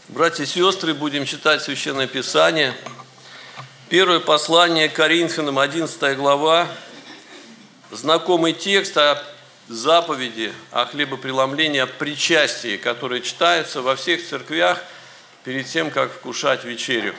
Братья и сестры, будем читать Священное Писание. Первое послание к Коринфянам, 11 глава. Знакомый текст о заповеди, о хлебопреломлении, о причастии, который читается во всех церквях перед тем, как вкушать вечерю.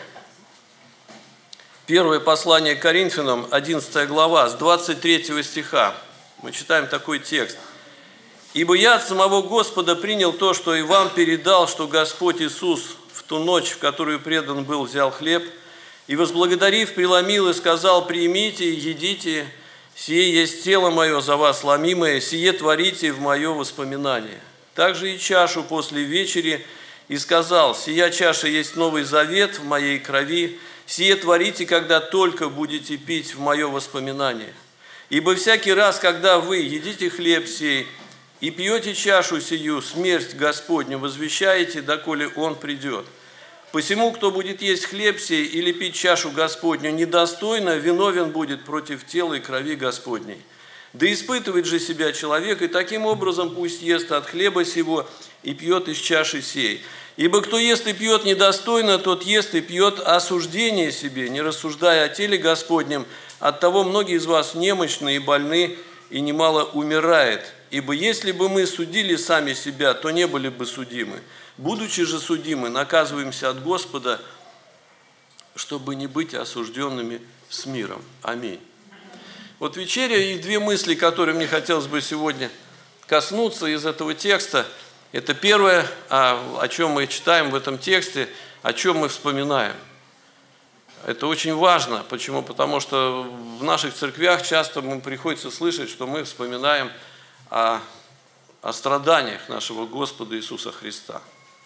Первое послание к Коринфянам, 11 глава, с 23 стиха. Мы читаем такой текст. «Ибо я от самого Господа принял то, что и вам передал, что Господь Иисус в ту ночь, в которую предан был, взял хлеб, и, возблагодарив, преломил и сказал: примите и едите, сие есть тело мое за вас ломимое, сие творите в мое воспоминание. Также и чашу после вечери, и сказал: сия чаша есть новый завет в моей крови, сие творите, когда только будете пить в мое воспоминание. Ибо всякий раз, когда вы едите хлеб сей и пьете чашу сию, смерть Господню возвещаете, доколе Он придет. Посему, кто будет есть хлеб сей или пить чашу Господню недостойно, виновен будет против тела и крови Господней. Да испытывает же себя человек, и таким образом пусть ест от хлеба сего и пьет из чаши сей. Ибо кто ест и пьет недостойно, тот ест и пьет осуждение себе, не рассуждая о теле Господнем. Оттого многие из вас немощны и больны, и немало умирает. Ибо если бы мы судили сами себя, то не были бы судимы. Будучи же судимы, наказываемся от Господа, чтобы не быть осужденными с миром. Аминь». Вот вечеря и две мысли, которые мне хотелось бы сегодня коснуться из этого текста. Это первое, о чем мы читаем в этом тексте, о чем мы вспоминаем. Это очень важно. Почему? Потому что в наших церквях часто приходится слышать, что мы вспоминаем о страданиях нашего Господа Иисуса Христа.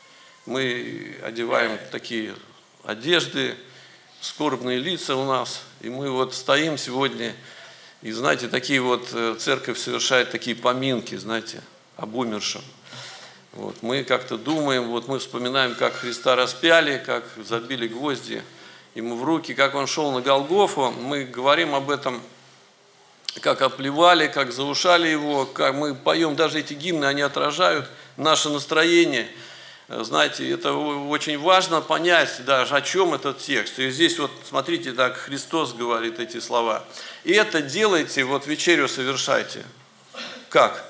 Мы одеваем такие одежды, скорбные лица у нас, и мы вот стоим сегодня, и знаете, такие вот, церковь совершает такие поминки, знаете, об умершем. Вот, мы как-то думаем, вот мы вспоминаем, как Христа распяли, как забили гвозди ему в руки, как он шел на Голгофу, мы говорим об этом, как оплевали, как заушали его, как мы поем, даже эти гимны, они отражают наше настроение. Знаете, это очень важно понять даже, о чем этот текст. И здесь вот, смотрите, так Христос говорит эти слова. И это делайте, вот вечерю совершайте. Как?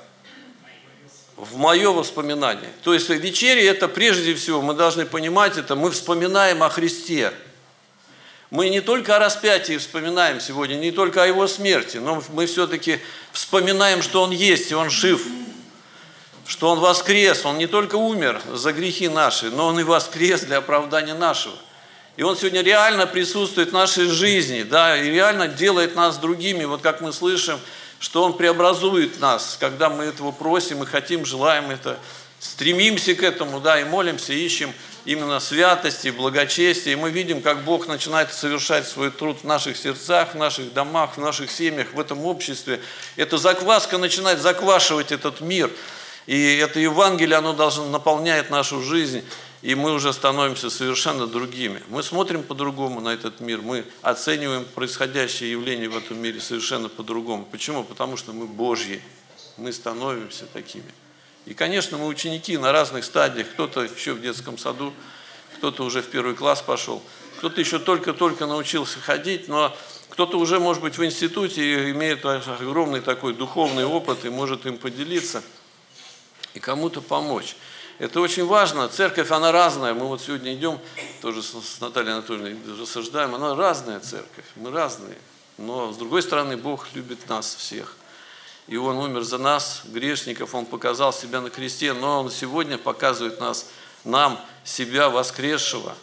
В мое воспоминание. То есть вечеря, это прежде всего, мы должны понимать это, мы вспоминаем о Христе. Мы не только о распятии вспоминаем сегодня, не только о Его смерти, но мы все-таки вспоминаем, что Он есть, и Он жив, что Он воскрес. Он не только умер за грехи наши, но Он и воскрес для оправдания нашего. И Он сегодня реально присутствует в нашей жизни, да, и реально делает нас другими. Вот как мы слышим, что Он преобразует нас, когда мы этого просим и хотим, желаем это, стремимся к этому, да, и молимся, ищем именно святости, благочестия. И мы видим, как Бог начинает совершать свой труд в наших сердцах, в наших домах, в наших семьях, в этом обществе. Эта закваска начинает заквашивать этот мир. И это Евангелие, оно наполняет нашу жизнь, и мы уже становимся совершенно другими. Мы смотрим по-другому на этот мир, мы оцениваем происходящее явление в этом мире совершенно по-другому. Почему? Потому что мы Божьи, мы становимся такими. И, конечно, мы ученики на разных стадиях. Кто-то еще в детском саду, кто-то уже в 1 класс пошел, кто-то еще только-только научился ходить, но кто-то уже, может быть, в институте и имеет огромный такой духовный опыт и может им поделиться и кому-то помочь. Это очень важно. Церковь, она разная. Мы вот сегодня идем, тоже с Натальей Анатольевной рассуждаем, она разная церковь, мы разные. Но, с другой стороны, Бог любит нас всех. И Он умер за нас, грешников, Он показал себя на кресте, но Он сегодня показывает нам себя воскресшего.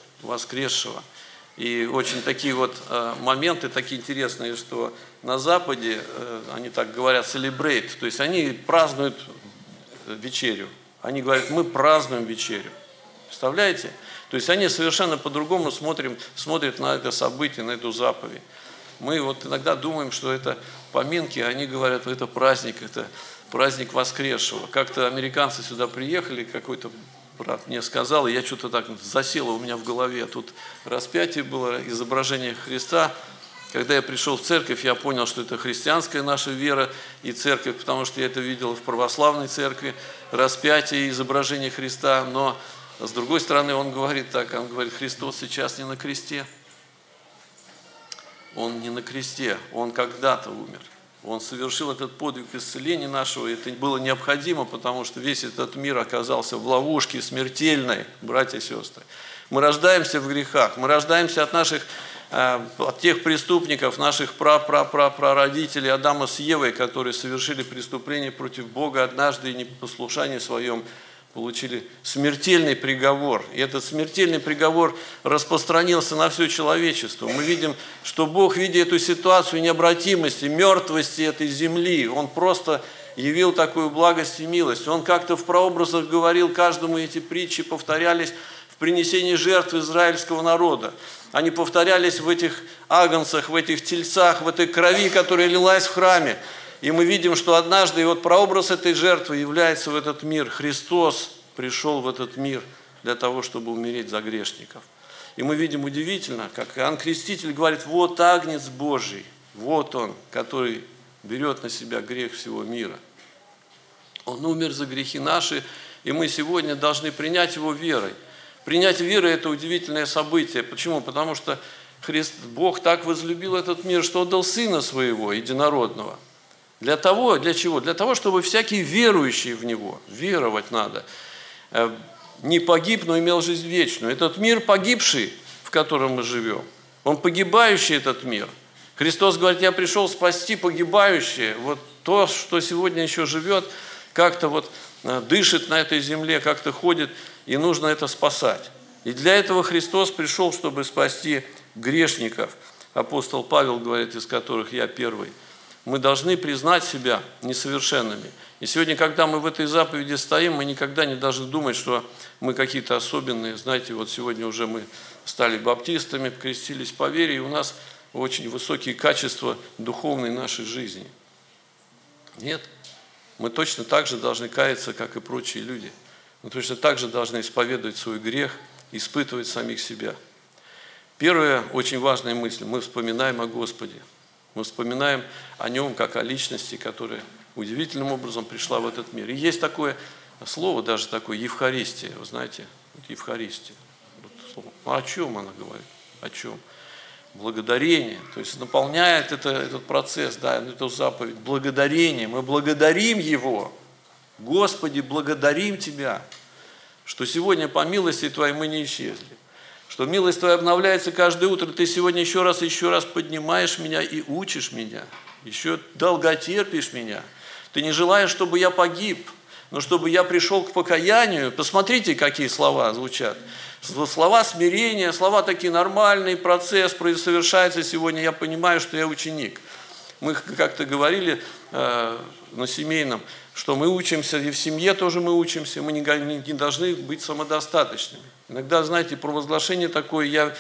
И очень такие вот моменты, такие интересные, что на Западе, они так говорят, celebrate, то есть они празднуют вечерю. Они говорят: мы празднуем вечерю. Представляете? То есть они совершенно по-другому смотрят на это событие, на эту заповедь. Мы вот иногда думаем, что это поминки, они говорят: это праздник воскресшего. Как-то американцы сюда приехали, какой-то брат мне сказал, и я что-то так засело у меня в голове. Тут распятие было, изображение Христа. Когда я пришел в церковь, я понял, что это христианская наша вера и церковь, потому что я это видел в православной церкви, распятие и изображение Христа. Но А с другой стороны, он говорит так, он говорит, Христос сейчас не на кресте. Он не на кресте, он когда-то умер. Он совершил этот подвиг исцеления нашего, и это было необходимо, потому что весь этот мир оказался в ловушке смертельной, братья и сестры. Мы рождаемся в грехах, мы рождаемся от тех преступников, наших прародителей Адама с Евой, которые совершили преступление против Бога однажды и непослушание своем получили смертельный приговор. И этот смертельный приговор распространился на все человечество. Мы видим, что Бог, видя эту ситуацию необратимости, мертвости этой земли, Он просто явил такую благость и милость. Он как-то в прообразах говорил, каждому эти притчи повторялись в принесении жертв израильского народа. Они повторялись в этих агнцах, в этих тельцах, в этой крови, которая лилась в храме. И мы видим, что однажды, и вот прообраз этой жертвы является в этот мир. Христос пришел в этот мир для того, чтобы умереть за грешников. И мы видим удивительно, как Иоанн Креститель говорит, вот агнец Божий, вот он, который берет на себя грех всего мира. Он умер за грехи наши, и мы сегодня должны принять его верой. Принять верой – это удивительное событие. Почему? Потому что Бог так возлюбил этот мир, что отдал Сына Своего, Единородного. Для чего? Для того, чтобы всякий верующий в Него, веровать надо, не погиб, но имел жизнь вечную. Этот мир погибший, в котором мы живем, он погибающий этот мир. Христос говорит, я пришел спасти погибающее. Вот то, что сегодня еще живет, как-то вот дышит на этой земле, как-то ходит, и нужно это спасать. И для этого Христос пришел, чтобы спасти грешников. Апостол Павел говорит, из которых я первый. Мы должны признать себя несовершенными. И сегодня, когда мы в этой заповеди стоим, мы никогда не должны думать, что мы какие-то особенные. Знаете, вот сегодня уже мы стали баптистами, крестились по вере, и у нас очень высокие качества духовной нашей жизни. Нет. Мы точно так же должны каяться, как и прочие люди. Мы точно так же должны исповедовать свой грех, испытывать самих себя. Первая очень важная мысль. Мы вспоминаем о Господе. Мы вспоминаем о Нем, как о личности, которая удивительным образом пришла в этот мир. И есть такое слово, даже такое, Евхаристия. Вы знаете, Евхаристия. Ну, о чем она говорит? О чем? Благодарение. То есть наполняет этот процесс, да, эту заповедь. Благодарение. Мы благодарим Его. Господи, благодарим Тебя, что сегодня по милости Твоей мы не исчезли. Что милость Твоя обновляется каждое утро, Ты сегодня еще раз поднимаешь меня и учишь меня, еще долготерпишь меня. Ты не желаешь, чтобы я погиб, но чтобы я пришел к покаянию. Посмотрите, какие слова звучат. Слова смирения, слова такие нормальные, процесс совершается сегодня, я понимаю, что я ученик. Мы как-то говорили на семейном, что мы учимся, и в семье тоже мы учимся, мы не должны быть самодостаточными. Иногда, знаете, провозглашение такое, я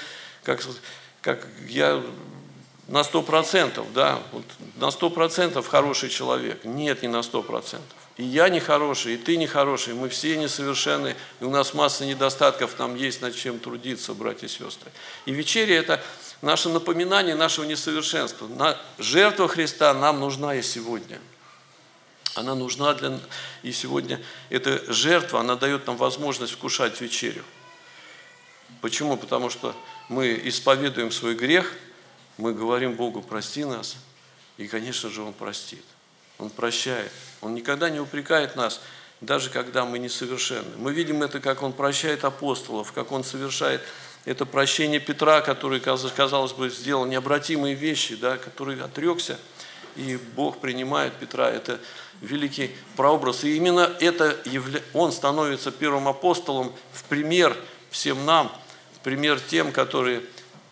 на 100%, да, вот на 100% хороший человек. Нет, не на 100%. И я не хороший, и ты не хороший, мы все несовершенны, и у нас масса недостатков, нам есть над чем трудиться, братья и сестры. И вечеря – это наше напоминание нашего несовершенства. Жертва Христа нам нужна и сегодня. Она нужна и сегодня эта жертва, она дает нам возможность вкушать вечерю. Почему? Потому что мы исповедуем свой грех, мы говорим Богу, прости нас, и, конечно же, Он простит. Он прощает. Он никогда не упрекает нас, даже когда мы несовершенны. Мы видим это, как Он прощает апостолов, как Он совершает это прощение Петра, который, казалось бы, сделал необратимые вещи, да, который отрекся, и Бог принимает Петра. Это великий прообраз. И именно он становится первым апостолом в пример всем нам, в пример тем, которые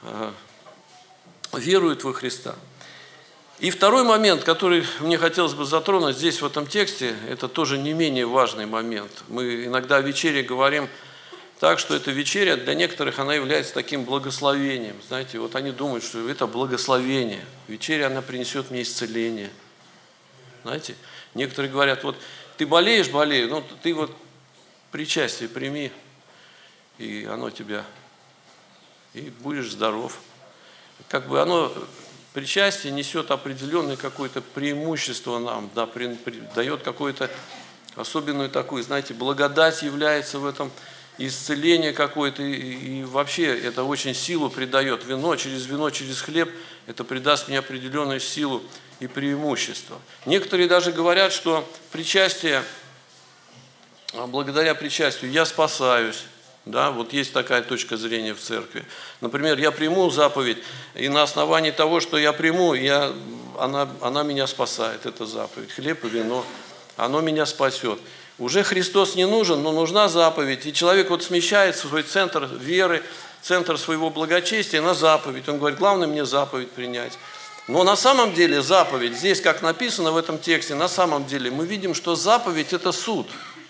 веруют во Христа. И второй момент, который мне хотелось бы затронуть здесь, в этом тексте, это тоже не менее важный момент. Мы иногда о вечере говорим так, что эта вечеря для некоторых она является таким благословением. Знаете, вот они думают, что это благословение. Вечеря, она принесет мне исцеление. Знаете, некоторые говорят, вот ты болеешь, ну ты вот причастие прими, и оно тебя, и будешь здоров. Как бы оно... Причастие несет определенное какое-то преимущество нам, да, дает какую-то особенную такую, знаете, благодать является в этом. исцеление какое-то, и вообще это очень силу придает. Вино, через хлеб, это придаст мне определенную силу и преимущество. Некоторые даже говорят, что причастие, благодаря причастию я спасаюсь. Да, вот есть такая точка зрения в церкви. Например, я приму заповедь, и на основании того, что я приму, она меня спасает, эта заповедь. Хлеб и вино, оно меня спасет. Уже Христос не нужен, но нужна заповедь. И человек вот смещает свой центр веры, центр своего благочестия на заповедь. Он говорит, главное мне заповедь принять. Но на самом деле заповедь, здесь как написано в этом тексте, на самом деле мы видим, что заповедь – это суд.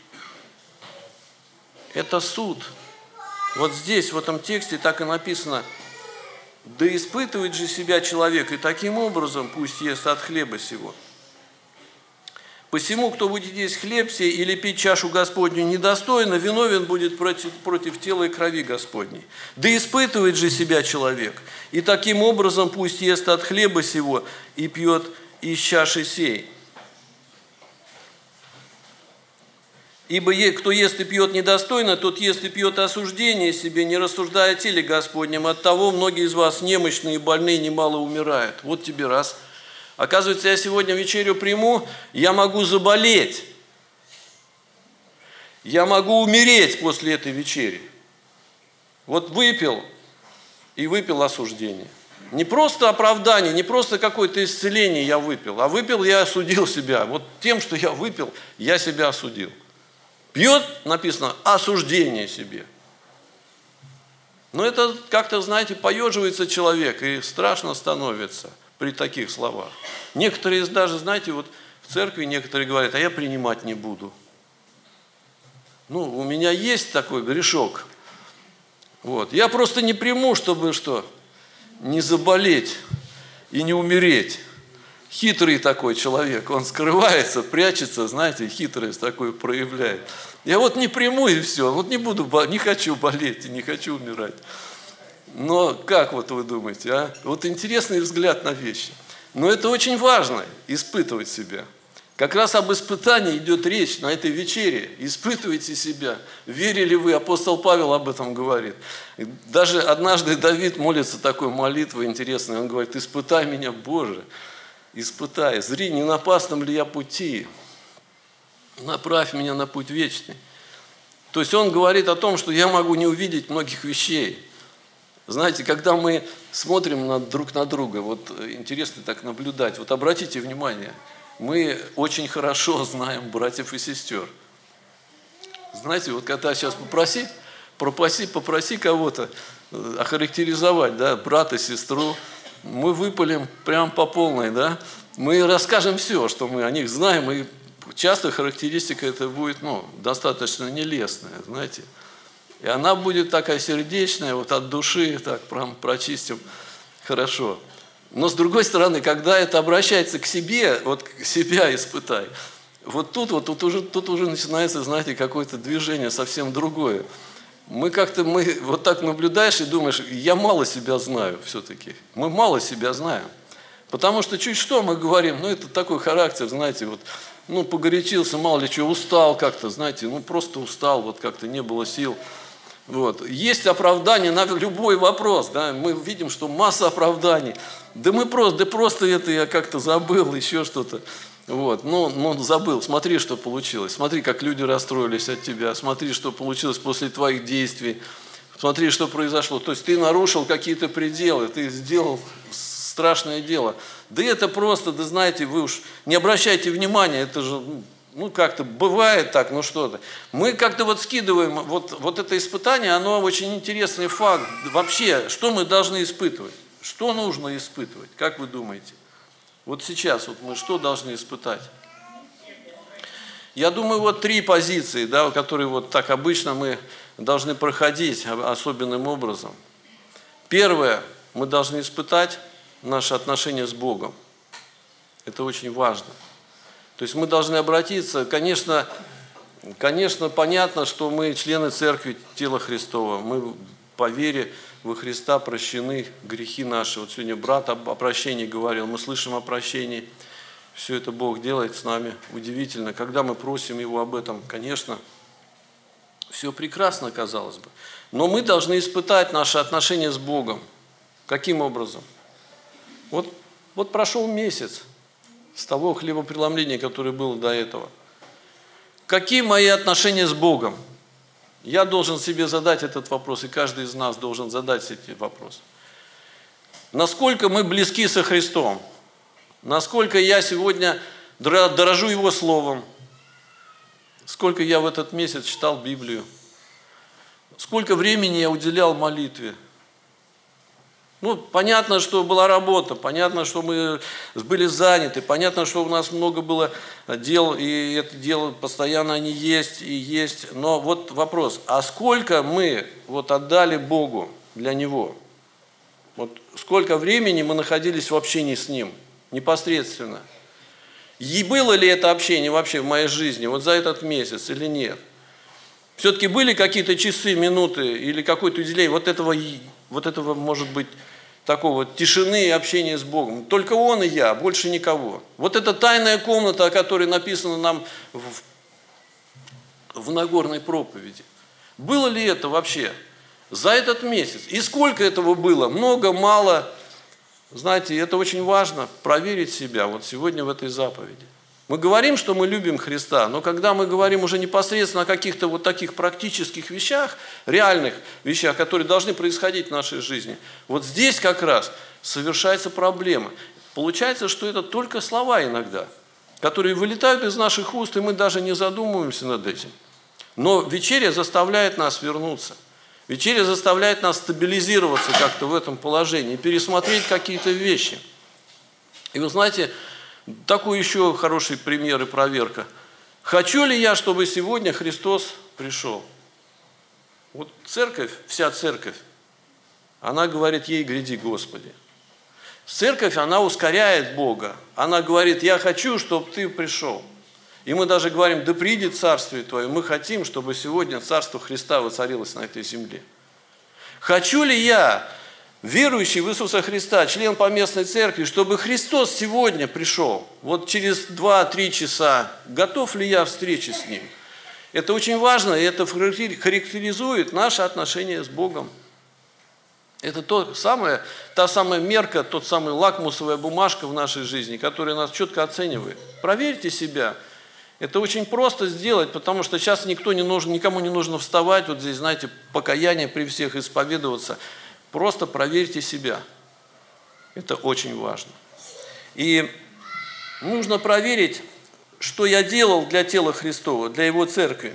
Это суд. Вот здесь, в этом тексте так и написано, да испытывает же себя человек, и таким образом пусть ест от хлеба сего. Посему, кто будет есть хлеб сей или пить чашу Господню недостойно, виновен будет против тела и крови Господней. Да испытывает же себя человек, и таким образом пусть ест от хлеба сего и пьет из чаши сей. Ибо кто ест и пьет недостойно, тот ест и пьет осуждение себе, не рассуждая о теле Господнем. Оттого многие из вас немощные и больные немало умирают. Вот тебе раз. Оказывается, я сегодня вечерю приму, я могу заболеть. Я могу умереть после этой вечери. Вот выпил и выпил осуждение. Не просто оправдание, не просто какое-то исцеление я выпил, а выпил я осудил себя. Вот тем, что я выпил, я себя осудил. Пьет, написано, осуждение себе. Но это как-то, знаете, поеживается человек, и страшно становится при таких словах. Некоторые даже, знаете, вот в церкви некоторые говорят, а я принимать не буду. Ну, у меня есть такой грешок. Вот. Я просто не приму, чтобы что? Не заболеть и не умереть. Хитрый такой человек, он скрывается, прячется, знаете, хитрость такую проявляет. Я вот не приму и все, вот не хочу болеть и не хочу умирать. Но как вот вы думаете, а? Вот интересный взгляд на вещи. Но это очень важно, испытывать себя. Как раз об испытании идет речь на этой вечере. Испытывайте себя. Верили вы, апостол Павел об этом говорит. Даже однажды Давид молится такой молитвой интересной. Он говорит, испытай меня, Боже. Испытай, зри, не на опасном ли я пути, направь меня на путь вечный. То есть он говорит о том, что я могу не увидеть многих вещей. Знаете, когда мы смотрим друг на друга, вот интересно так наблюдать, вот обратите внимание, мы очень хорошо знаем братьев и сестер. Знаете, вот когда сейчас попроси кого-то охарактеризовать, да, брата, сестру, мы выпалим прям по полной, да? Мы расскажем все, что мы о них знаем, и часто характеристика это будет, достаточно нелестная, знаете. И она будет такая сердечная, вот от души, так прям прочистим хорошо. Но с другой стороны, когда это обращается к себе, вот к себя испытай, вот тут уже начинается, знаете, какое-то движение совсем другое. Мы вот так наблюдаешь и думаешь, я мало себя знаю все-таки. Мы мало себя знаем. Потому что чуть что мы говорим, это такой характер, знаете, вот, погорячился, мало ли чего, устал как-то, знаете, просто устал, вот как-то не было сил. Вот. Есть оправдание на любой вопрос, да, мы видим, что масса оправданий. Да просто это я как-то забыл, еще что-то. Вот, забыл, смотри, что получилось, смотри, как люди расстроились от тебя, смотри, что получилось после твоих действий, смотри, что произошло. То есть ты нарушил какие-то пределы, ты сделал страшное дело. Да это просто, да знаете, вы уж не обращайте внимания, это же, как-то бывает так, что-то. Мы как-то вот скидываем, вот это испытание, оно очень интересный факт. Вообще, что мы должны испытывать? Что нужно испытывать? Как вы думаете? Вот сейчас мы что должны испытать? Я думаю, вот 3 позиции, да, которые вот так обычно мы должны проходить особенным образом. Первое, мы должны испытать наши отношения с Богом. Это очень важно. То есть мы должны обратиться, конечно, понятно, что мы члены церкви, тела Христова, мы по вере во Христа прощены грехи наши. Вот сегодня брат о прощении говорил, мы слышим о прощении. Все это Бог делает с нами удивительно. Когда мы просим Его об этом, конечно, Все прекрасно, казалось бы. Но мы должны испытать наши отношения с Богом. Каким образом? Вот прошел месяц с того хлебопреломления, которое было до этого. Какие мои отношения с Богом? Я должен себе задать этот вопрос, и каждый из нас должен задать этот вопрос. Насколько мы близки со Христом? Насколько я сегодня дорожу Его Словом? Сколько я в этот месяц читал Библию? Сколько времени я уделял молитве? Понятно, что была работа, понятно, что мы были заняты, понятно, что у нас много было дел, и это дело постоянно они есть и есть. Но вот вопрос, а сколько мы отдали Богу для Него? Сколько времени мы находились в общении с Ним непосредственно? И было ли это общение вообще в моей жизни за этот месяц или нет? Все-таки были какие-то часы, минуты или какое-то уделение этого, может быть, такого тишины и общения с Богом. Только Он и я, больше никого. Это тайная комната, о которой написано нам в Нагорной проповеди. Было ли это вообще за этот месяц? И сколько этого было? Много, мало? Знаете, это очень важно, проверить себя сегодня в этой заповеди. Мы говорим, что мы любим Христа, но когда мы говорим уже непосредственно о каких-то таких практических вещах, реальных вещах, которые должны происходить в нашей жизни, здесь как раз совершается проблема. Получается, что это только слова иногда, которые вылетают из наших уст, и мы даже не задумываемся над этим. Но вечеря заставляет нас вернуться. Вечеря заставляет нас стабилизироваться как-то в этом положении, пересмотреть какие-то вещи. И вы знаете, такой еще хороший пример и проверка. Хочу ли я, чтобы сегодня Христос пришел? Церковь, вся церковь, она говорит: ей гряди, Господи. Церковь, она ускоряет Бога. Она говорит: я хочу, чтобы Ты пришел. И мы даже говорим: да придет Царствие Твое. Мы хотим, чтобы сегодня Царство Христа воцарилось на этой земле. Хочу ли я, верующий в Иисуса Христа, член поместной церкви, чтобы Христос сегодня пришел? Через 2-3 часа. Готов ли я к встрече с Ним? Это очень важно, и это характеризует наши отношения с Богом. Это та самая мерка, тот самый лакмусовая бумажка в нашей жизни, которая нас четко оценивает. Проверьте себя. Это очень просто сделать, потому что сейчас никому не нужно вставать, здесь, знаете, покаяние при всех, исповедоваться. Просто проверьте себя. Это очень важно. И нужно проверить, что я делал для тела Христова, для Его церкви.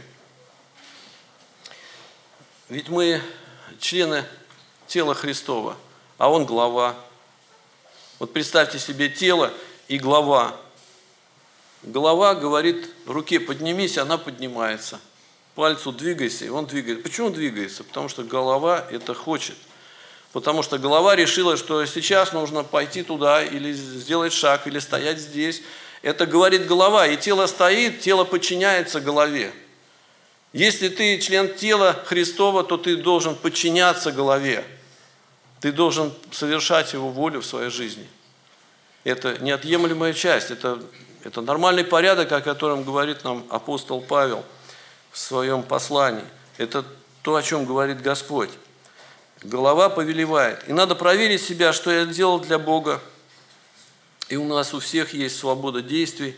Ведь мы члены тела Христова, а Он глава. Представьте себе тело и глава. Голова говорит руке: поднимись, она поднимается. Пальцу двигайся, и он двигается. Почему двигается? Потому что голова это хочет. Потому что голова решила, что сейчас нужно пойти туда, или сделать шаг, или стоять здесь. Это говорит голова, и тело стоит, тело подчиняется голове. Если ты член тела Христова, то ты должен подчиняться голове. Ты должен совершать Его волю в своей жизни. Это неотъемлемая часть, это нормальный порядок, о котором говорит нам апостол Павел в своем послании. Это то, о чем говорит Господь. Голова повелевает. И надо проверить себя, что я делал для Бога. И у нас у всех есть свобода действий.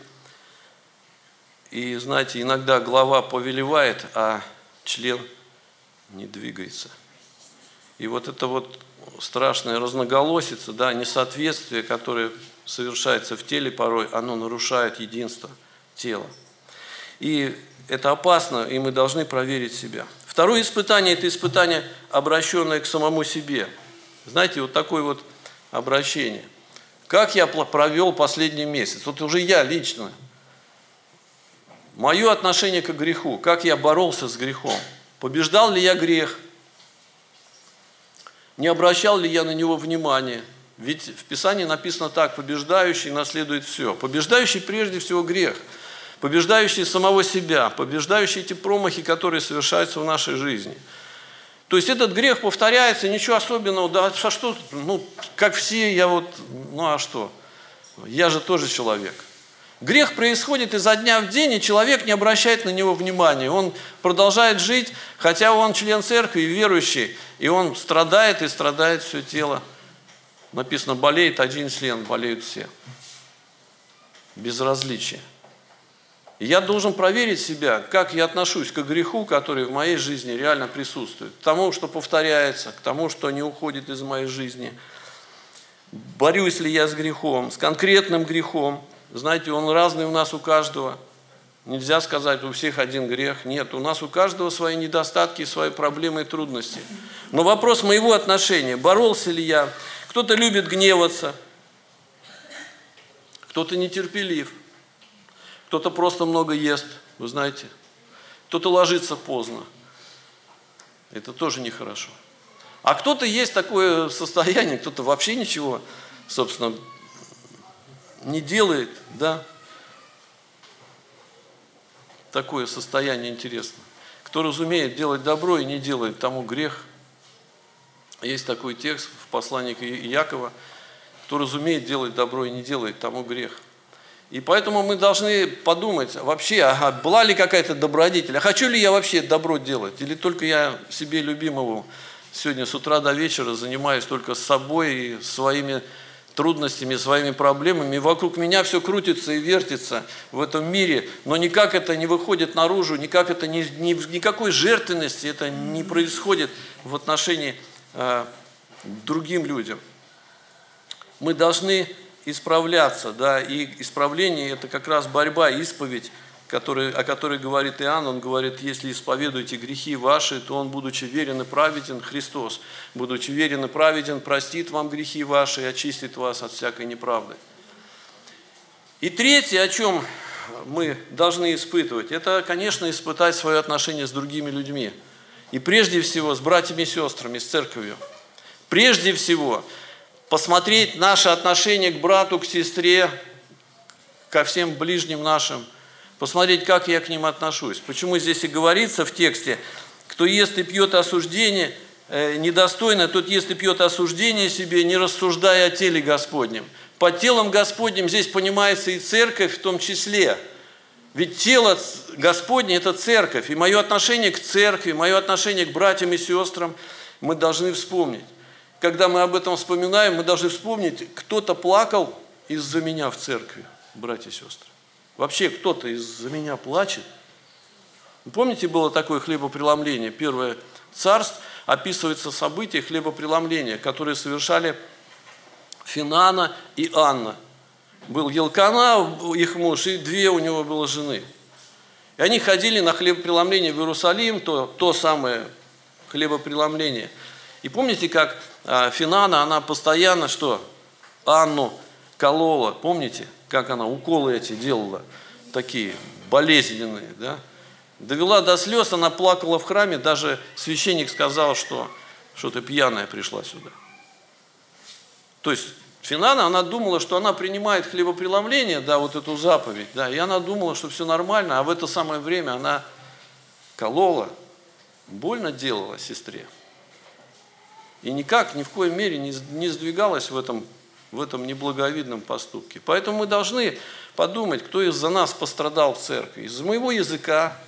И, знаете, иногда голова повелевает, а член не двигается. И это страшная разноголосица, несоответствие, которое совершается в теле порой, оно нарушает единство тела. И это опасно, и мы должны проверить себя. Второе испытание – это испытание, обращенное к самому себе. Знаете, такое обращение. Как я провел последний месяц? Уже я лично. Мое отношение к греху. Как я боролся с грехом? Побеждал ли я грех? Не обращал ли я на него внимания? Ведь в Писании написано так: побеждающий наследует все. Побеждающий прежде всего грех. Побеждающий самого себя. Побеждающий эти промахи, которые совершаются в нашей жизни. То есть этот грех повторяется, ничего особенного. Да а что, как все, а что? Я же тоже человек. Грех происходит изо дня в день, и человек не обращает на него внимания. Он продолжает жить, хотя он член церкви, верующий, и он страдает, и страдает все тело. Написано, болеет один член, болеют все. Безразличие. И я должен проверить себя, как я отношусь к греху, который в моей жизни реально присутствует. К тому, что повторяется, к тому, что не уходит из моей жизни. Борюсь ли я с грехом, с конкретным грехом. Знаете, он разный у нас у каждого. Нельзя сказать, у всех один грех. Нет, у нас у каждого свои недостатки, свои проблемы и трудности. Но вопрос моего отношения, боролся ли я? Кто-то любит гневаться, кто-то нетерпелив, кто-то просто много ест, вы знаете. Кто-то ложится поздно. Это тоже нехорошо. А кто-то есть такое состояние, кто-то вообще ничего, собственно, не делает, да? Такое состояние интересно. Кто разумеет делать добро и не делает, тому грех. Есть такой текст в послании к Иакова. Кто разумеет делать добро и не делает, тому грех. И поэтому мы должны подумать, вообще, была ли какая-то добродетель, а хочу ли я вообще добро делать, или только я себе любимому сегодня с утра до вечера занимаюсь только с собой и своими трудностями, своими проблемами. И вокруг меня все крутится и вертится в этом мире, но никак это не выходит наружу, никак это никакой жертвенности это не происходит в отношении к другим людям. Мы должны исправляться, да, и исправление – это как раз борьба, исповедь, о которой говорит Иоанн. Он говорит, если исповедуете грехи ваши, то он, будучи верен и праведен, Христос, будучи верен и праведен, простит вам грехи ваши и очистит вас от всякой неправды. И третье, о чем мы должны испытывать, это, конечно, испытать свое отношение с другими людьми. И прежде всего с братьями и сестрами, с церковью. Прежде всего посмотреть наше отношение к брату, к сестре, ко всем ближним нашим, посмотреть, как я к ним отношусь. Почему здесь и говорится в тексте, кто ест и пьет осуждение недостойно, тот ест и пьет осуждение себе, не рассуждая о теле Господнем. Под телом Господним здесь понимается и церковь в том числе. Ведь тело Господне – это церковь. И мое отношение к церкви, мое отношение к братьям и сестрам мы должны вспомнить. Когда мы об этом вспоминаем, мы должны вспомнить, кто-то плакал из-за меня в церкви, братья и сестры. Вообще кто-то из-за меня плачет. Вы помните, было такое хлебопреломление? Первое царство описывается событие хлебопреломления, которые совершали Финана и Анна. Был Елкана, их муж, и две у него было жены. И они ходили на хлебопреломление в Иерусалим, то самое хлебопреломление. И помните, как Финана, она постоянно что? Анну колола. Помните, как она уколы эти делала? Такие болезненные, да? Довела до слез, она плакала в храме. Даже священник сказал, что ты пьяная пришла сюда. То есть Финана, она думала, что она принимает хлебопреломление, да, вот эту заповедь, да, и она думала, что все нормально, а в это самое время она колола, больно делала сестре. И никак, ни в коей мере не сдвигалась в этом неблаговидном поступке. Поэтому мы должны подумать, кто из-за нас пострадал в церкви. Из-за моего языка,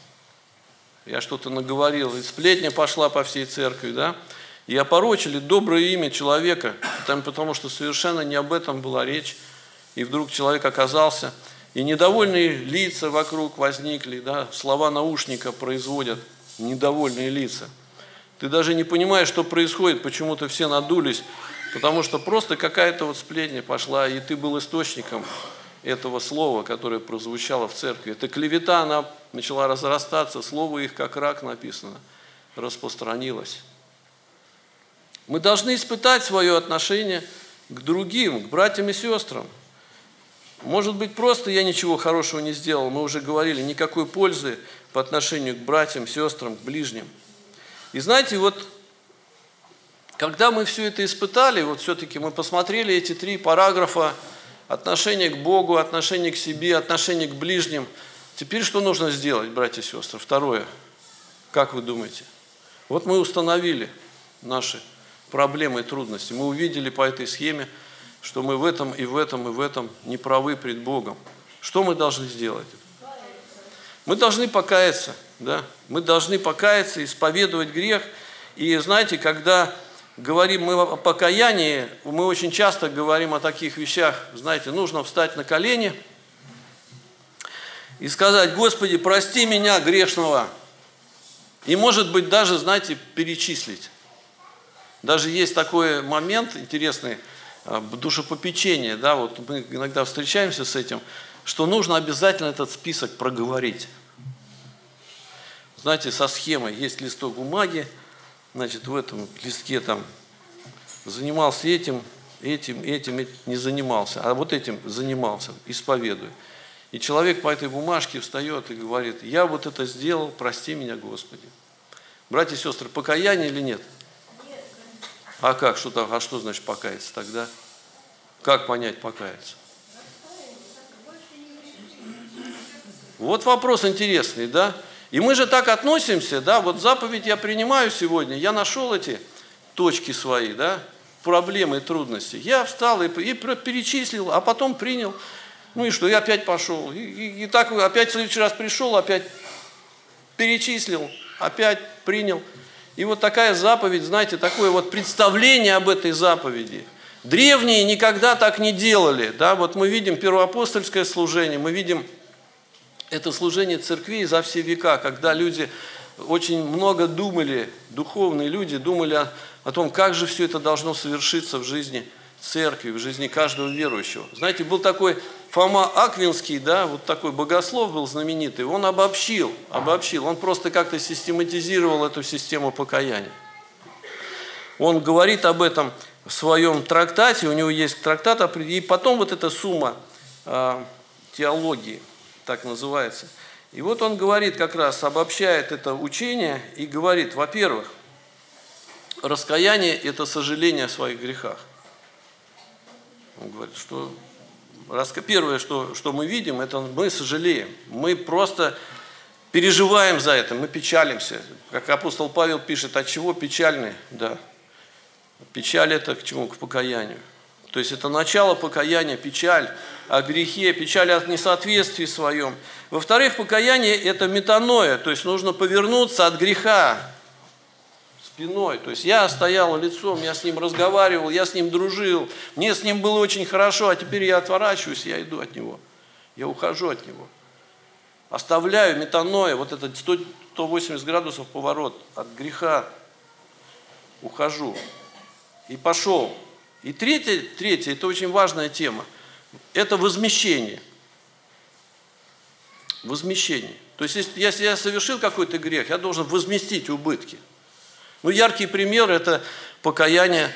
я что-то наговорил, и сплетня пошла по всей церкви, да, и опорочили доброе имя человека, потому что совершенно не об этом была речь, и вдруг человек оказался, и недовольные лица вокруг возникли, да, слова наушника производят недовольные лица. Ты даже не понимаешь, что происходит, почему-то все надулись, потому что просто какая-то вот сплетня пошла, и ты был источником этого слова, которое прозвучало в церкви. Эта клевета, она начала разрастаться, слово их, как рак написано, распространилось. Мы должны испытать свое отношение к другим, к братьям и сестрам. Может быть, просто я ничего хорошего не сделал, мы уже говорили, никакой пользы по отношению к братьям, сестрам, к ближним. И знаете, вот когда мы все это испытали, вот все-таки мы посмотрели эти 3 параграфа: отношение к Богу, отношение к себе, отношение к ближним. Теперь что нужно сделать, братья и сестры? Второе. Как вы думаете? Вот мы установили наши проблемы и трудности. Мы увидели по этой схеме, что мы в этом и в этом и в этом не правы пред Богом. что мы должны сделать? Мы должны покаяться, да? Мы должны покаяться, исповедовать грех. И знаете, когда говорим мы о покаянии, мы очень часто говорим о таких вещах. Знаете, нужно встать на колени и сказать: Господи, прости меня, грешного. И, может быть, даже, знаете, перечислить. Даже есть такой момент интересный, душепопечение, да, вот мы иногда встречаемся с этим, что нужно обязательно этот список проговорить. Знаете, со схемой есть листок бумаги, значит, в этом листке там занимался этим, не занимался, а вот этим занимался, исповедуй. И человек по этой бумажке встает и говорит: я вот это сделал, прости меня, Господи. Братья и сестры, покаяние или нет? А как? А что значит покаяться тогда? Как понять покаяться? Вот вопрос интересный, да? И мы же так относимся, да? Вот заповедь я принимаю сегодня, я нашел эти точки свои, да? Проблемы и трудности. Я встал и перечислил, а потом принял. Ну и что? И опять пошел. И так опять в следующий раз пришел, опять перечислил, опять принял. И вот такая заповедь, знаете, такое вот представление об этой заповеди. Древние никогда так не делали. Да? Вот мы видим первоапостольское служение, мы видим это служение церквей за все века, когда люди очень много думали, духовные люди думали о том, как же все это должно совершиться в жизни церкви, в жизни каждого верующего. Знаете, был такой Фома Аквинский, да, вот такой богослов был знаменитый, он обобщил, он просто как-то систематизировал эту систему покаяния. Он говорит об этом в своем трактате, у него есть трактат, и потом вот эта сумма теологии, так называется. И вот он говорит, как раз обобщает это учение и говорит: во-первых, раскаяние – это сожаление о своих грехах. Он говорит, что первое, что мы видим, это мы сожалеем. Мы просто переживаем за это, мы печалимся. Как апостол Павел пишет: от чего печальны? Да. Печаль – это к чему? К покаянию. То есть это начало покаяния, печаль о грехе, печаль о несоответствии своем. Во-вторых, покаяние – это метаноя, то есть нужно повернуться от греха спиной. То есть я стоял лицом, я с ним разговаривал, я с ним дружил, мне с ним было очень хорошо, а теперь я отворачиваюсь, я иду от него, я ухожу от него. Оставляю метаноя, вот этот 180 градусов поворот от греха, ухожу и пошел. И третье, это очень важная тема, это возмещение. Возмещение. То есть, если я совершил какой-то грех, я должен возместить убытки. Ну, яркий пример – это покаяние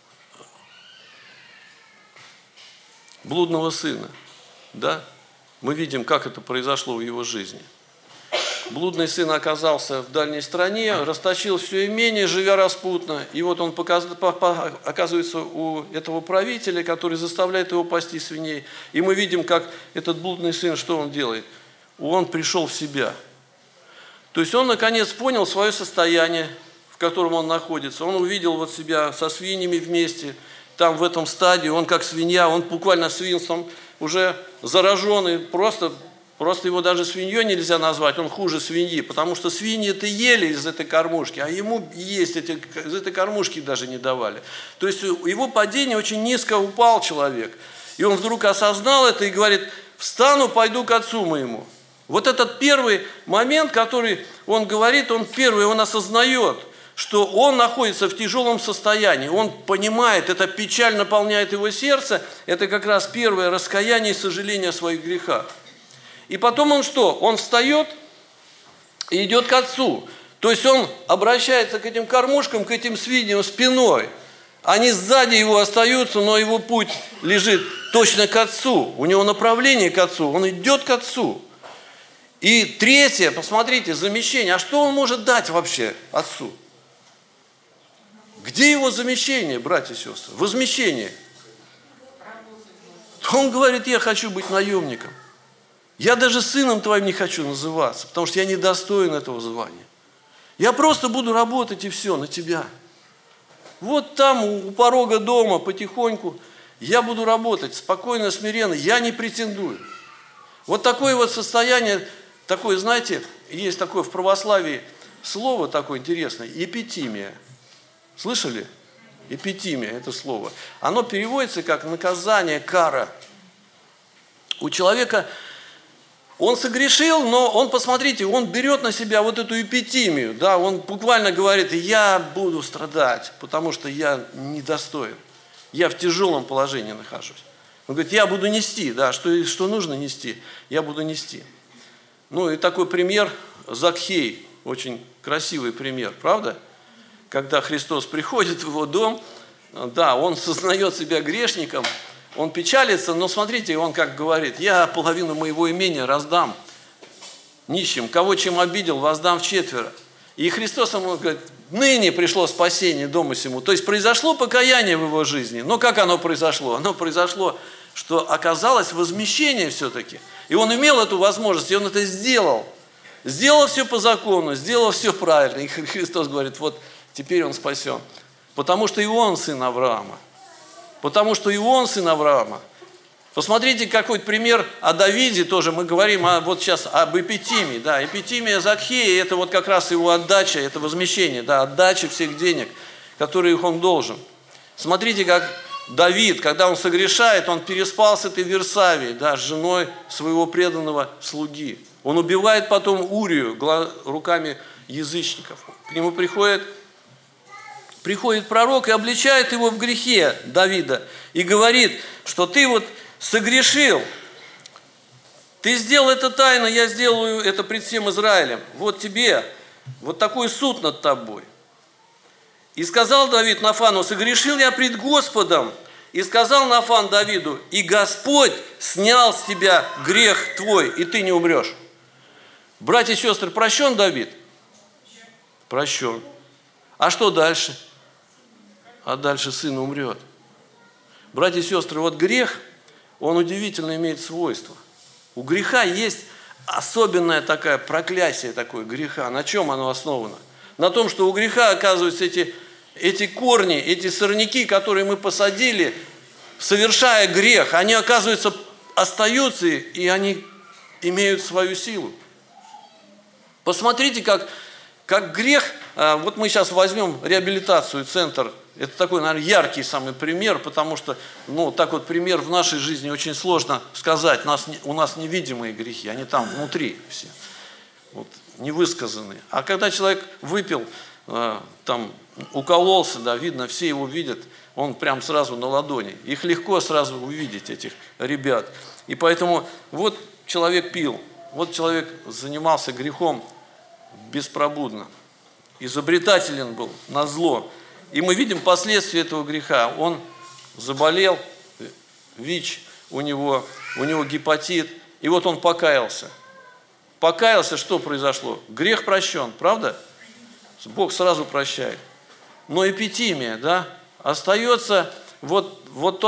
блудного сына. Да? Мы видим, как это произошло в его жизни. Блудный сын оказался в дальней стране, расточил все имение, живя распутно. И вот он оказывается у этого правителя, который заставляет его пасти свиней. И мы видим, как этот блудный сын, что он делает? Он пришел в себя. То есть он, наконец, понял свое состояние, в котором он находится. Он увидел вот себя со свиньями вместе, там в этом стадии, он как свинья, он буквально свинством уже зараженный, просто его даже свиньей нельзя назвать, он хуже свиньи, потому что свиньи-то ели из этой кормушки, а ему есть из этой кормушки даже не давали. То есть его падение очень низко упал человек. И он вдруг осознал это и говорит: встану, пойду к отцу моему. Вот этот первый момент, который он говорит, он осознает, что он находится в тяжелом состоянии, он понимает, эта печаль наполняет его сердце, это как раз первое раскаяние и сожаление о своих грехах. И потом он что? Он встает и идет к отцу. То есть он обращается к этим кормушкам, к этим свиньям спиной. Они сзади его остаются, но его путь лежит точно к отцу. У него направление к отцу, он идет к отцу. И третье, посмотрите, замещение. А что он может дать вообще отцу? Где его замещение, братья и сестры? Возмещение. Он говорит: я хочу быть наемником. Я даже сыном твоим не хочу называться, потому что я недостоин этого звания. Я просто буду работать и все, на тебя. Вот там у порога дома потихоньку я буду работать, спокойно, смиренно, я не претендую. Вот такое вот состояние, такое, знаете, есть такое в православии слово такое интересное, эпитимия. Слышали? Эпитимия, это слово. Оно переводится как наказание, кара. У человека, он согрешил, но он, посмотрите, он берет на себя вот эту эпитимию, да, он буквально говорит: я буду страдать, потому что я недостоин, я в тяжелом положении нахожусь. Он говорит: я буду нести, да, что нужно нести, я буду нести. Ну и такой пример Закхей, очень красивый пример, правда? Когда Христос приходит в его дом, да, он сознает себя грешником, он печалится, но смотрите, он как говорит: я половину моего имения раздам нищим, кого чем обидел, воздам вчетверо. И Христос ему говорит: ныне пришло спасение дому сему. То есть произошло покаяние в его жизни. Но как оно произошло? Оно произошло, что оказалось возмещение все-таки. И он имел эту возможность, и он это сделал. Сделал все по закону, сделал все правильно. И Христос говорит: вот теперь он спасен. Потому что и он сын Авраама. Потому что и он сын Авраама. Посмотрите, какой пример о Давиде тоже. Мы говорим вот сейчас об эпитимии. Да, эпитимия Закхея – это вот как раз его отдача, это возмещение, да, отдача всех денег, которые он должен. Смотрите, как Давид, когда он согрешает, он переспал с этой Версавией, да, с женой своего преданного слуги. Он убивает потом Урию руками язычников. К нему приходит пророк и обличает его в грехе, Давида, и говорит, что ты вот согрешил, ты сделал это тайно, я сделаю это пред всем Израилем. Вот тебе, вот такой суд над тобой. И сказал Давид Нафану: согрешил я пред Господом. И сказал Нафан Давиду: и Господь снял с тебя грех твой, и ты не умрешь. Братья и сестры, прощен Давид? Прощен. А что дальше? А дальше сын умрет. Братья и сестры, вот грех, он удивительно имеет свойство. У греха есть особенное такое проклятие такое греха. На чем оно основано? На том, что у греха, оказывается, эти корни, эти сорняки, которые мы посадили, совершая грех, они, оказывается, остаются, и они имеют свою силу. Посмотрите, как грех, вот мы сейчас возьмем реабилитацию, центр. Это такой, наверное, яркий самый пример, потому что, так вот пример в нашей жизни очень сложно сказать. У нас невидимые грехи, они там внутри все, вот, невысказанные. А когда человек выпил, там, укололся, да, видно, все его видят, он прям сразу на ладони. Их легко сразу увидеть, этих ребят. И поэтому вот человек пил, вот человек занимался грехом беспробудно, изобретателен был, назло. И мы видим последствия этого греха. Он заболел, ВИЧ, у него гепатит, и вот он покаялся. Покаялся, что произошло? Грех прощен, правда? Бог сразу прощает. Но эпитимия, да, остается, вот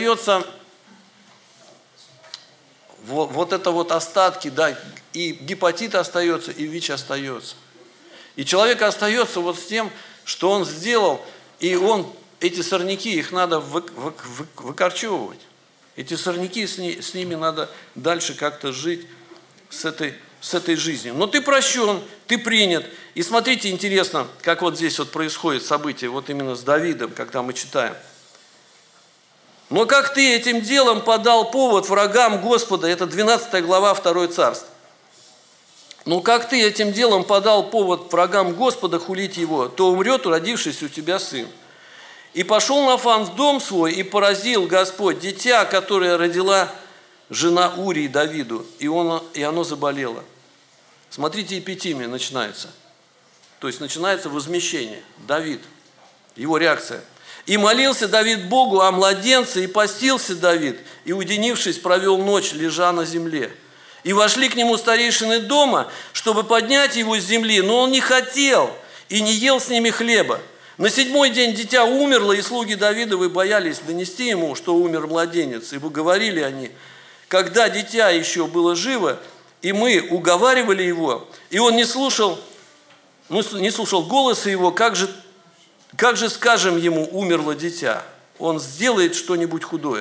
это вот остатки, да, и гепатит остается, и ВИЧ остается. И человек остается вот с тем, что он сделал, и эти сорняки, их надо выкорчевывать. Эти сорняки, с ними надо дальше как-то жить, с этой жизнью. Но ты прощен, ты принят. И смотрите, интересно, как вот здесь вот происходит событие, вот именно с Давидом, когда мы читаем. Но как ты этим делом подал повод врагам Господа, это 12 глава 2 Царств. Но как ты этим делом подал повод врагам Господа хулить его, то умрет родившийся у тебя сын. И пошел Нафан в дом свой, и поразил Господь дитя, которое родила жена Урии Давиду, и оно заболело. Смотрите, эпитимия начинается. То есть начинается возмещение. Давид, его реакция. И молился Давид Богу о младенце, и постился Давид, и, уединившись, провел ночь, лежа на земле. И вошли к нему старейшины дома, чтобы поднять его с земли, но он не хотел и не ел с ними хлеба. На 7-й день дитя умерло, и слуги Давидовы боялись донести ему, что умер младенец. Ибо говорили они: когда дитя еще было живо, и мы уговаривали его, и он не слушал голоса его, как же скажем ему: умерло дитя? Он сделает что-нибудь худое.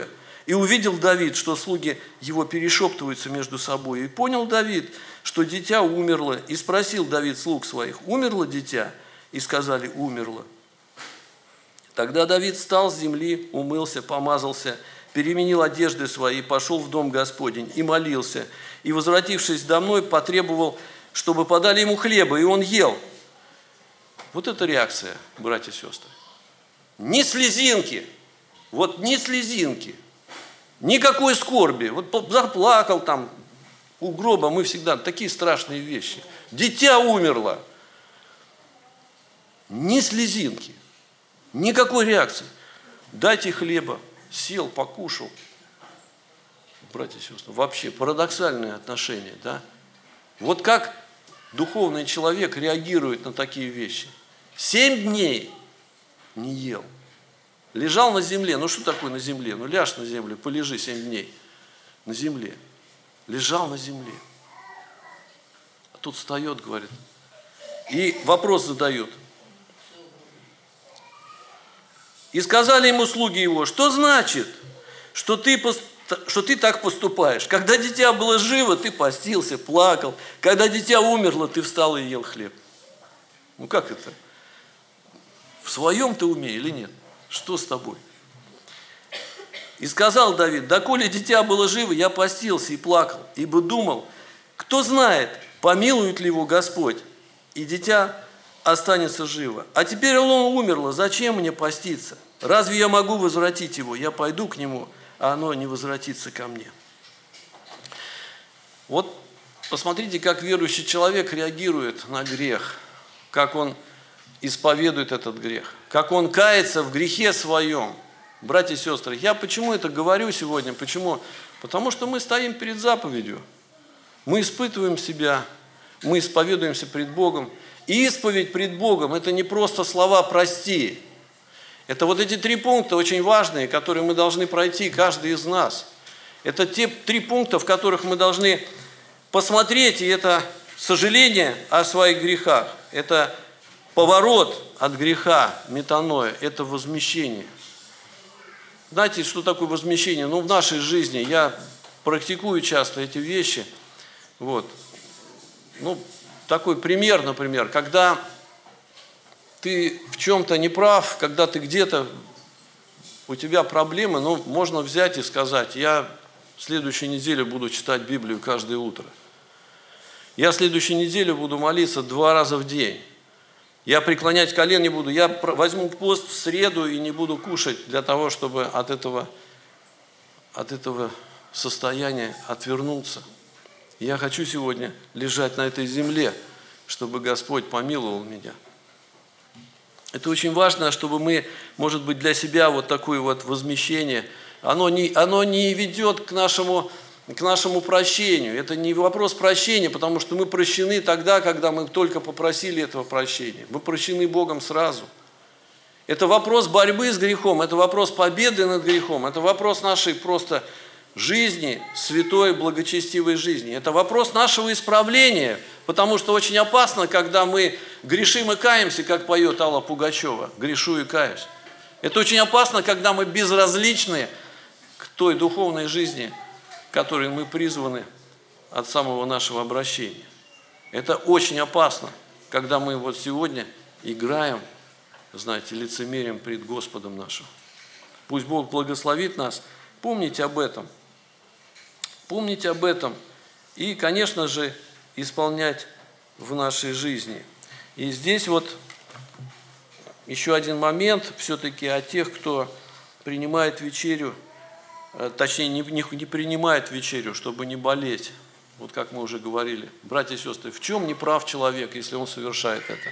И увидел Давид, что слуги его перешептываются между собой. И понял Давид, что дитя умерло. И спросил Давид слуг своих: умерло дитя? И сказали: умерло. Тогда Давид встал с земли, умылся, помазался, переменил одежды свои, пошел в дом Господень и молился. И, возвратившись домой, потребовал, чтобы подали ему хлеба, и он ел. Вот это реакция, братья и сестры. Ни слезинки, вот ни слезинки, никакой скорби. Вот заплакал там у гроба, мы всегда такие страшные вещи. Дитя умерло. Ни слезинки, никакой реакции. Дайте хлеба, сел, покушал. Братья и сестры, вообще парадоксальные отношения, да? Вот как духовный человек реагирует на такие вещи. 7 дней не ел. Лежал на земле. Ну что такое на земле? Ну ляжь на землю, полежи 7 дней на земле. Лежал на земле. А тут встает, говорит. И вопрос задает. И сказали ему слуги его: что значит, что ты так поступаешь? Когда дитя было живо, ты постился, плакал. Когда дитя умерло, ты встал и ел хлеб. Ну как это? В своем-то уме или нет? Что с тобой? И сказал Давид: доколе дитя было живо, я постился и плакал, ибо думал, кто знает, помилует ли его Господь, и дитя останется живо. А теперь оно умерло, зачем мне поститься? Разве я могу возвратить его? Я пойду к нему, а оно не возвратится ко мне. Вот посмотрите, как верующий человек реагирует на грех, как он исповедует этот грех, как он кается в грехе своем. Братья и сестры, я почему это говорю сегодня? Почему? Потому что мы стоим перед заповедью. Мы испытываем себя, мы исповедуемся пред Богом. И исповедь пред Богом – это не просто слова «прости». Это вот эти 3 пункта очень важные, которые мы должны пройти, каждый из нас. Это те 3 пункта, в которых мы должны посмотреть, и это сожаление о своих грехах, это поворот от греха, метаноя, это возмещение. Знаете, что такое возмещение? Ну, в нашей жизни я практикую часто эти вещи. Вот. Ну, такой пример, например, когда ты в чем-то не прав, когда ты где-то, у тебя проблемы, ну, можно взять и сказать: я в следующей неделе буду читать Библию каждое утро. Я в следующей неделе буду молиться 2 раза в день. Я преклонять колен не буду. Я возьму пост в среду и не буду кушать для того, чтобы от этого состояния отвернуться. Я хочу сегодня лежать на этой земле, чтобы Господь помиловал меня. Это очень важно, чтобы мы, может быть, для себя вот такое вот возмещение, оно не ведет к нашему прощению. Это не вопрос прощения, потому что мы прощены тогда, когда мы только попросили этого прощения. Мы прощены Богом сразу. Это вопрос борьбы с грехом, это вопрос победы над грехом, это вопрос нашей просто жизни, святой, благочестивой жизни. Это вопрос нашего исправления, потому что очень опасно, когда мы грешим и каемся, как поет Алла Пугачева: «Грешу и каюсь». Это очень опасно, когда мы безразличны к той духовной жизни, к которой мы призваны от самого нашего обращения. Это очень опасно, когда мы вот сегодня играем, знаете, лицемерием пред Господом нашим. Пусть Бог благословит нас. Помните об этом. Помните об этом и, конечно же, исполнять в нашей жизни. И здесь вот еще один момент все-таки о тех, кто принимает вечерю, точнее не принимает вечерю, чтобы не болеть. Вот как мы уже говорили. Братья и сестры, в чем не прав человек, если он совершает это?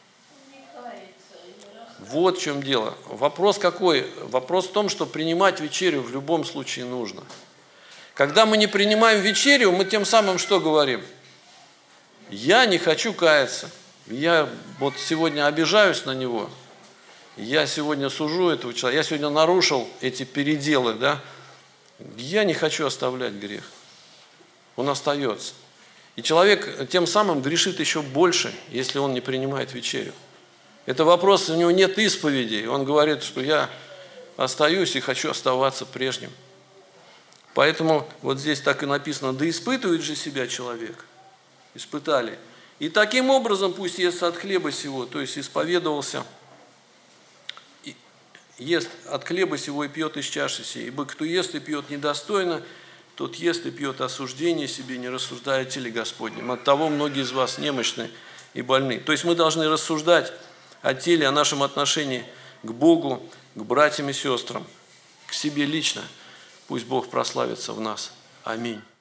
Вот в чем дело. Вопрос какой? Вопрос в том, что принимать вечерю в любом случае нужно. Когда мы не принимаем вечерю, мы тем самым что говорим? Я не хочу каяться. Я вот сегодня обижаюсь на него. Я сегодня сужу этого человека. Я сегодня нарушил эти переделы, да? Я не хочу оставлять грех. Он остается. И человек тем самым грешит еще больше, если он не принимает вечерю. Это вопрос, у него нет исповеди. Он говорит, что я остаюсь и хочу оставаться прежним. Поэтому вот здесь так и написано: да испытывает же себя человек. Испытали. И таким образом пусть ест от хлеба сего, то есть исповедовался, ест от хлеба сего и пьет из чаши сей. Ибо кто ест и пьет недостойно, тот ест и пьет осуждение себе, не рассуждая о теле Господнем. Оттого многие из вас немощны и больны. То есть мы должны рассуждать о теле, о нашем отношении к Богу, к братьям и сестрам, к себе лично. Пусть Бог прославится в нас. Аминь.